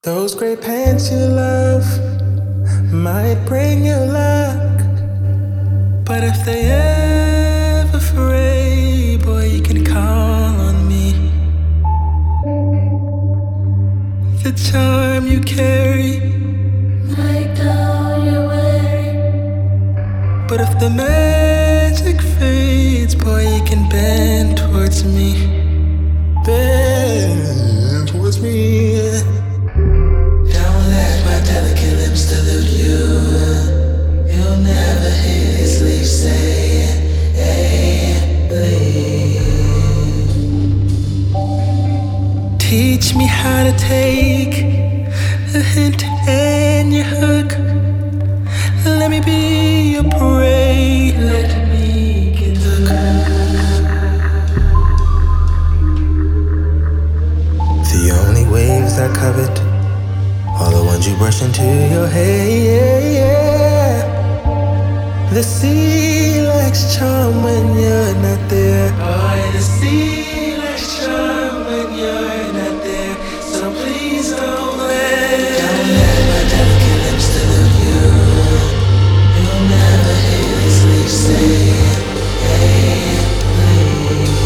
Those great pants you love might bring you luck, but if they ever fray, boy, you can call on me. The charm you carry might dull your worry, but if the magic fades, boy, you can bend towards me. Bend towards me. Don't let my delicate lips delude you. You'll never hear his leaves say, hey, leave. Teach me how to take a hint and your hook. Let me be your prey. Let me get hooked. The only waves I covet are the ones you brush into your hair. The sea lacks charm when you're not there. Oh, the sea lacks charm when you're not there. So please don't let my delicate lips delude you. You'll never hear these leaves say, hey, please.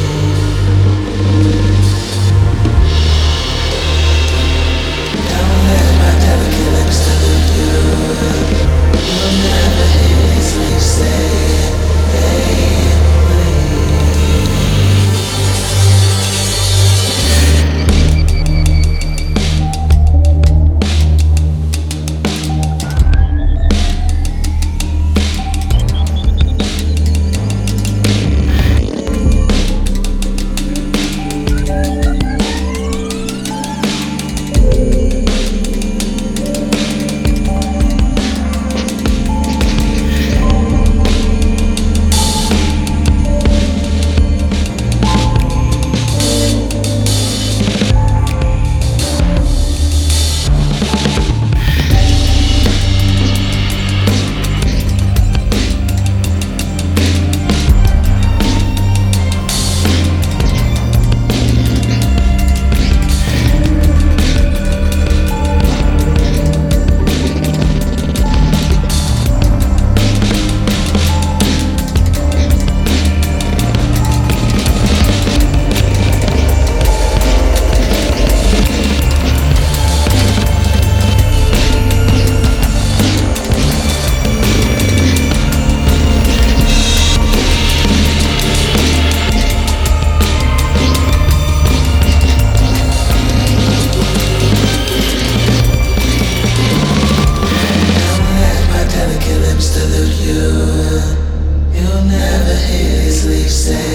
Don't let my delicate lips delude you. You'll never hear these leaves say, hey, say